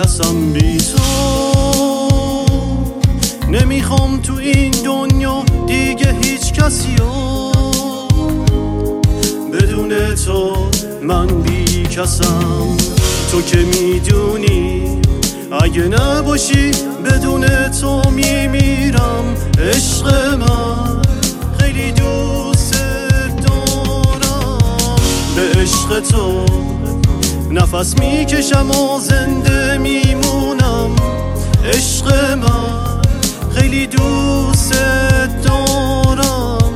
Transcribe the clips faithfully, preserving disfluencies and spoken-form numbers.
کسم بی تو. نمیخوام تو این دنیا دیگه هیچ کسیو، بدون تو من بی کسم. تو که میدونی اگه نباشی بدون تو میمیرم. عشق من خیلی دوست دارم، به عشق تو نفس میکشم و زنده میمونم. عشق من خیلی دوست دارم.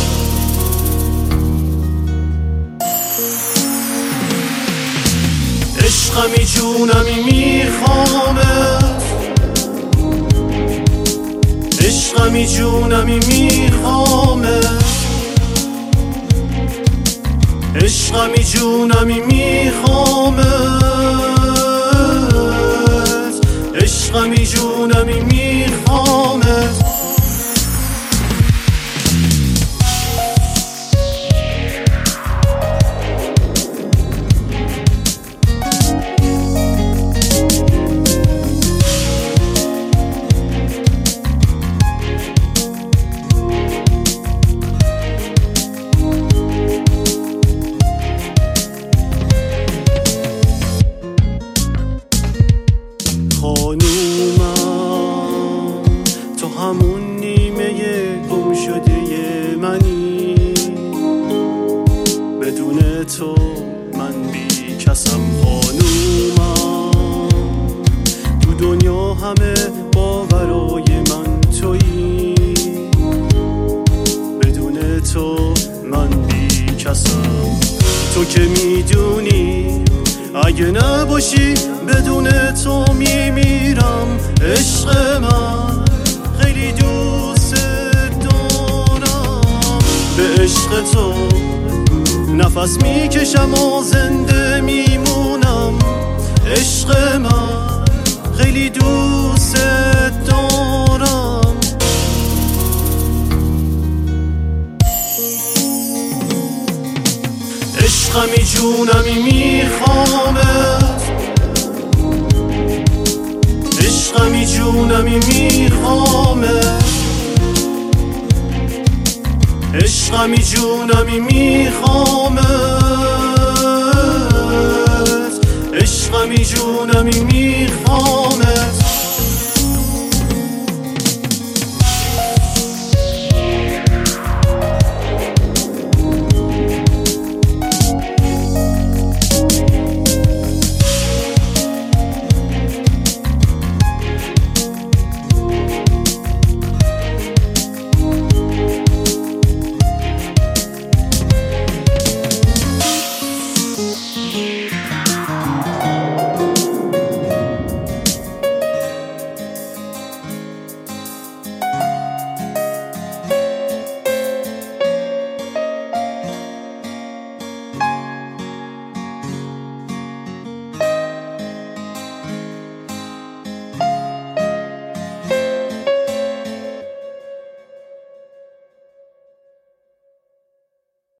عشقمی جونمی میخوامت، عشقمی جونمی میخوامت، عشقمی جونمی میخوامت، عشقمی جونمی میخوامت. همون نیمه گم شده منی، بدون تو من بی کسم. خانومم تو دنیا همه باورای من تویی، بدون تو من بی کسم. تو که میدونی اگه نباشی بدون تو میمیرم. عشق من خیلی دوست دارم، به عشق تو نفس میکشم و زنده میمونم. عشق من خیلی دوست دارم. عشقمی جونمی میخوامت، عشقمی جونمی میخوامت، عشقمی جونمی میخوامت، عشقمی جونمی میخوامت.